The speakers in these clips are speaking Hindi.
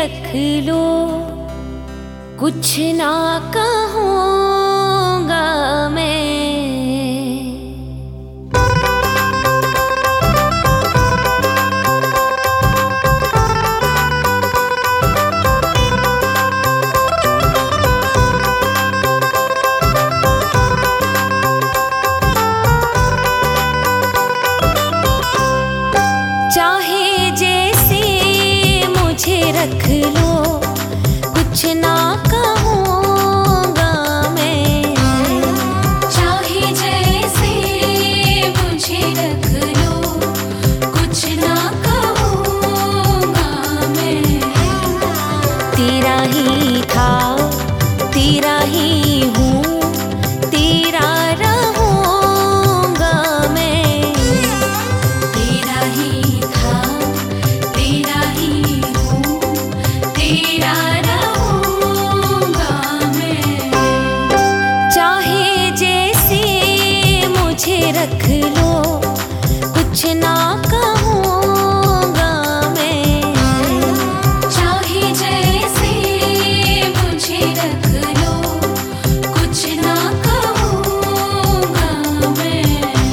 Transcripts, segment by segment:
रख लो, कुछ ना कहूँगा मैं। चाहे जैसे मुझे रख लो, कुछ ना कहूँगा मैं। चाहे जैसे मुझे रख लो, कुछ ना कहूँगा मैं। तेरा ही था, तेरा ही हूँ, तेरा रहूँगा मैं। तेरा ही था, तेरा ही हूँ, तेरा रहूँगा मैं। चाहे जैसे मुझे रख लो, कुछ ना कहूँगा मैं। चाहे जैसे मुझे रख लो, कुछ ना कहूँगा मैं।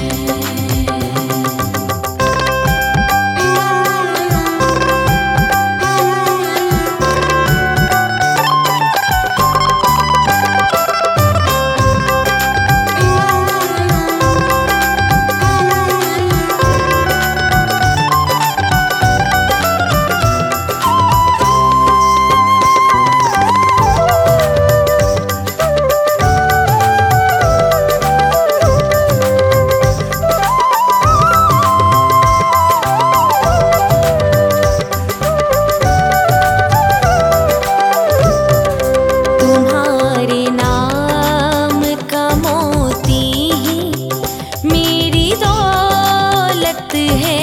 तुम्हारे नाम का मोती ही मेरी दौलत है।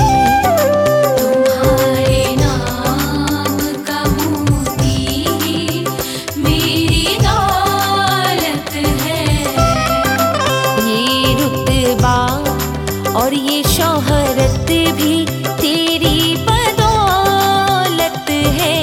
तुम्हारे नाम का मोती ही मेरी दौलत है। ये रुतबा और ये शोहरत भी तेरी बदौलत है।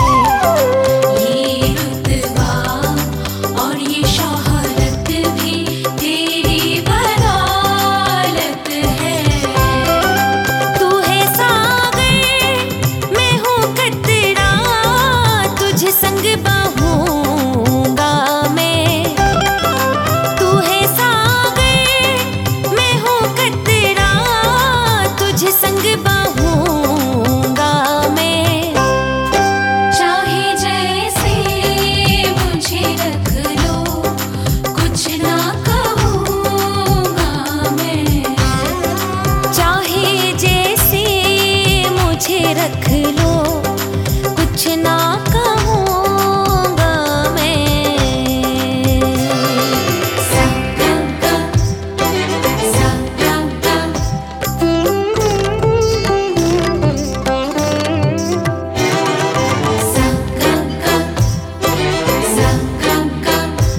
ये रुतबा और ये शोहरत भी तेरी बदौलत है। तू है सागर, मैं हूँ कतरा, तुझ संग बहूँगा मैं। तू है सागर, मैं हूँ कतरा, तुझ संग बहूँगा मैं। चाहे जैसे मुझे रख लो, कुछ ना कहूँगा मैं। चाहे जैसे मुझे रख लो, कुछ ना कहूँगा मैं। सा गा गा, सा गा गा, सा गा गा, सा गा गा।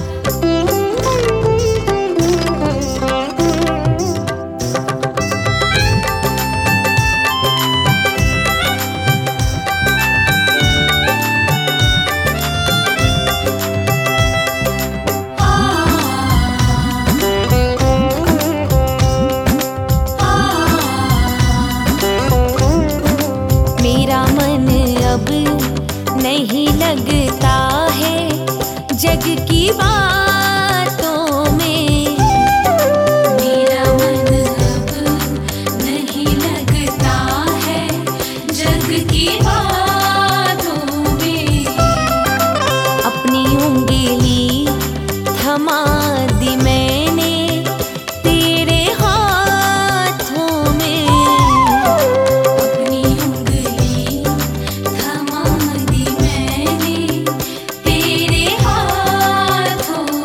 मेरा मन अब नहीं लगता है जग की बातों में। मेरा मन अब नहीं लगता है जग की बातों में। अपनी उंगली थमा दी मैंने तेरे हाथों में। अपनी उंगली थमा दी मैंने तेरे हाथों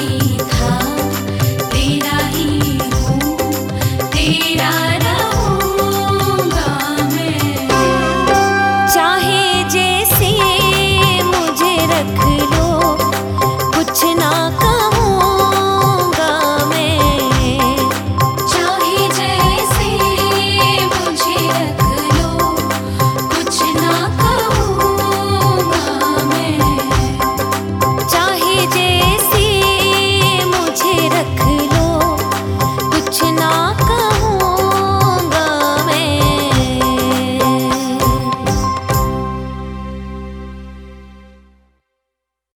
नी धा